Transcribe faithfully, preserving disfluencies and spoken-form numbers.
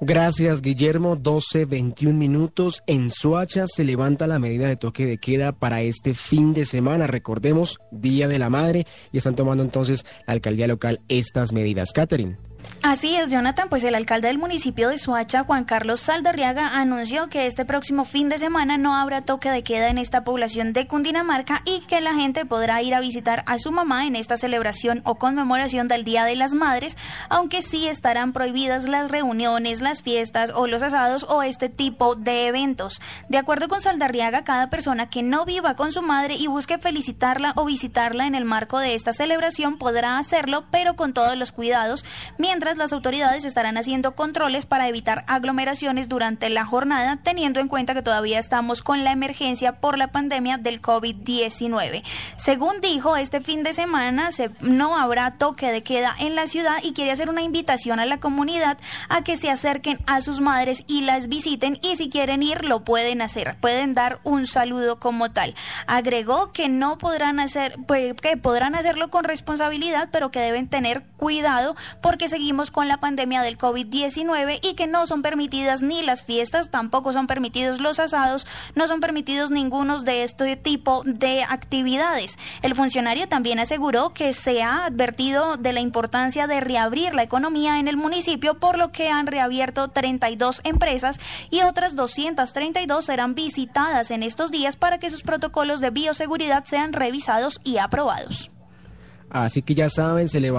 Gracias, Guillermo. doce veintiún minutos. En Soacha se levanta la medida de toque de queda para este fin de semana. Recordemos, Día de la Madre, y están tomando entonces la alcaldía local estas medidas. Catherine. Así es, Jonathan, pues el alcalde del municipio de Soacha, Juan Carlos Saldarriaga, anunció que este próximo fin de semana no habrá toque de queda en esta población de Cundinamarca y que la gente podrá ir a visitar a su mamá en esta celebración o conmemoración del Día de las Madres, aunque sí estarán prohibidas las reuniones, las fiestas o los asados o este tipo de eventos. De acuerdo con Saldarriaga, cada persona que no viva con su madre y busque felicitarla o visitarla en el marco de esta celebración podrá hacerlo, pero con todos los cuidados, mientras las autoridades estarán haciendo controles para evitar aglomeraciones durante la jornada, teniendo en cuenta que todavía estamos con la emergencia por la pandemia del COVID diecinueve. Según dijo, este fin de semana se, no habrá toque de queda en la ciudad y quiere hacer una invitación a la comunidad a que se acerquen a sus madres y las visiten, y si quieren ir lo pueden hacer, pueden dar un saludo como tal. Agregó que no podrán hacer, pues, que podrán hacerlo con responsabilidad, pero que deben tener cuidado porque seguimos con la pandemia del COVID diecinueve y que no son permitidas ni las fiestas, tampoco son permitidos los asados, no son permitidos ninguno de este tipo de actividades. El funcionario también aseguró que se ha advertido de la importancia de reabrir la economía en el municipio, por lo que han reabierto treinta y dos empresas y otras doscientas treinta y dos serán visitadas en estos días para que sus protocolos de bioseguridad sean revisados y aprobados. Así que ya saben, se levanta